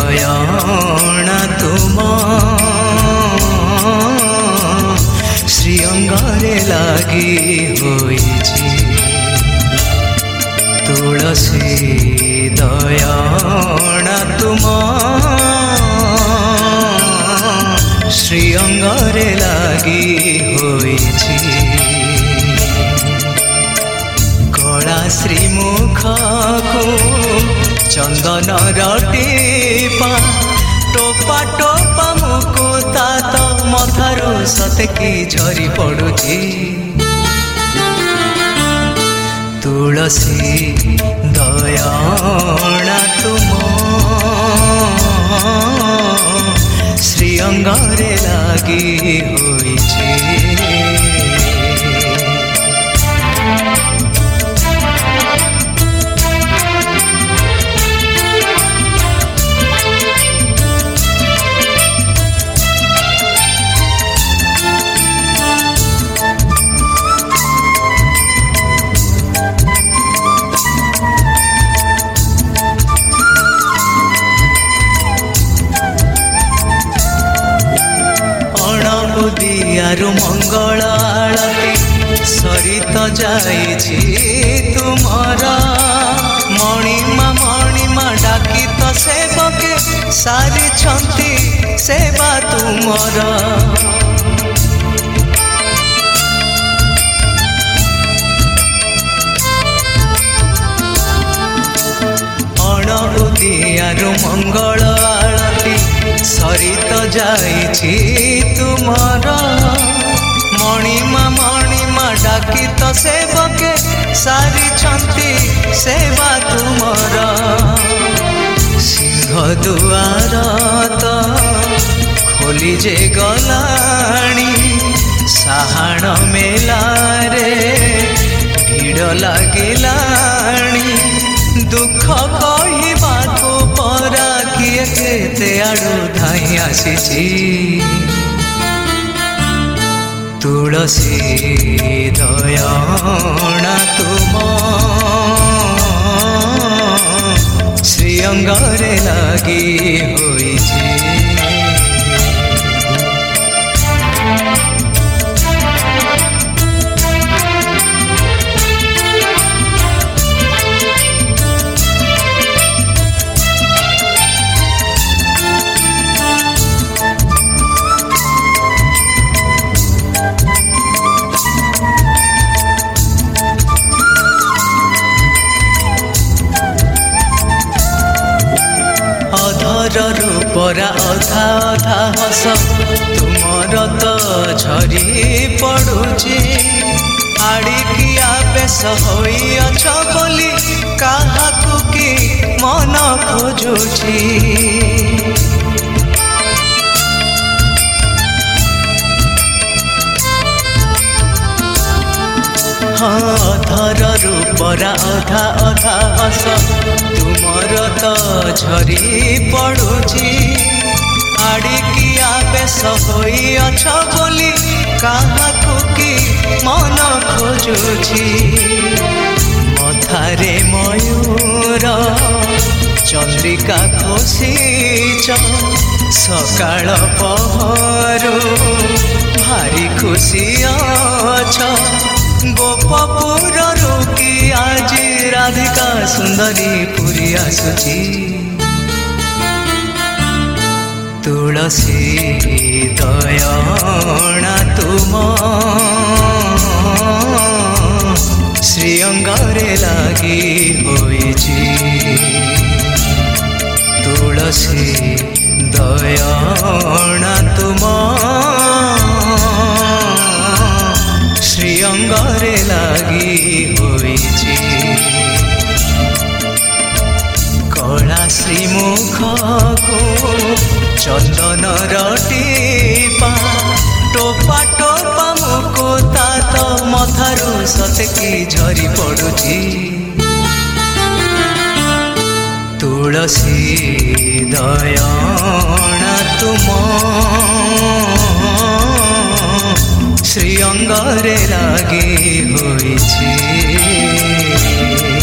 ଦୟଣା ତୁମ ଶ୍ରୀଅଙ୍ଗରେ ଲାଗି ହୋଇଛି। ତୁଳସୀ ଦୟଣା ତୁମ ଶ୍ରୀଅଙ୍ଗରେ ଲାଗି ହୋଇଛି। କଳା ଶ୍ରୀମୁଖକୁ ଚନ୍ଦନର ଟିପା ଟୋପା ଟୋପା ମୁକୁତା ତ ମଥାରୁ ସତେକି ଝରି ପଡ଼ୁଛି। ତୁଳସୀ ଦୟଣା ତୁମ ଶ୍ରୀଅଙ୍ଗରେ ଲାଗି ହୋଇଛି। ଦିଆରୁ ମଙ୍ଗଳ ଆଳତି ସରିତ ଯାଇଛି ତୁମର। ମଣିମା ଡାକି ତ ସେବକେ ସାରିଛନ୍ତି ସେବା ତୁମର। ଅଣବୁଦିଆରୁ ମଙ୍ଗଳ ଆଳତି ସରିତ ଯାଇଛି ତୁମର। ମଣିମା ଡାକି ତ ସେବକେ ସାରିଛନ୍ତି ସେବା ତୁମର। ସିଂହ ଦୁଆର ତ ଖୋଲି ଯେ ଗଲାଣି, ସାହାଣ ମେଲାରେ ଭିଡ଼ ଲାଗିଲାଣି। ଦୁଃଖ କହିବାକୁ ପରା କିଏ କେତେ ଆଡ଼ୁ ଧାଇଁ ଆସିଛି। ତୁଳସୀ ଦୟଣା ତୁମ ଶ୍ରୀଅଙ୍ଗରେ ଲାଗି ହୋଇଛି। ରୂପରା ଅଧା ଅଧା ହସ ତୁମର ତ ଝରି ପଡ଼ୁଛି। ଆଡ଼ିକିଆ ବେଶ ହୋଇଅଛ ବୋଲି କାହାକୁ କି ମନ ଖୋଜୁଛି। ଅଧର ରୂପରା ଅଧା ଅଧା ହସ ତୁମର ତ ଝରି ପଡ଼ୁଛି। ଆଡ଼ିକିଆ ବେଶ ହୋଇଅଛ ବୋଲି କାହାକୁ କି ମନ ଖୋଜୁଛି। ମଥାରେ ମୟୂର ଚନ୍ଦ୍ରିକା ଖୋସିଛ, ସକାଳ ପହରୁ ଭାରି ଖୁସି ଅଛ। ଗୋପପୁରରୁ କି ଆଜି ରାଧିକା ସୁନ୍ଦରୀ ପୁରୀ ଆସୁଛି। ତୁଳସୀ ଦୟଣା ତୁମ ଶ୍ରୀଅଙ୍ଗରେ ଲାଗି ହୋଇଛି। ତୁଳସୀ ଦୟଣା ତୁମ ଶ୍ରୀଅଙ୍ଗରେ ଲାଗି ହୋଇଛି। କଳା ଶ୍ରୀମୁଖକୁ ଚନ୍ଦନର ଟିପା ଟୋପା ଟୋପା ମୁକୁତା ତ ମଥାରୁ ସତେକି ଝରି ପଡ଼ୁଛି। ତୁଳସୀ ଦୟଣା ତୁମ ଶ୍ରୀଅଙ୍ଗରେ ଲାଗି ହୋଇଛି।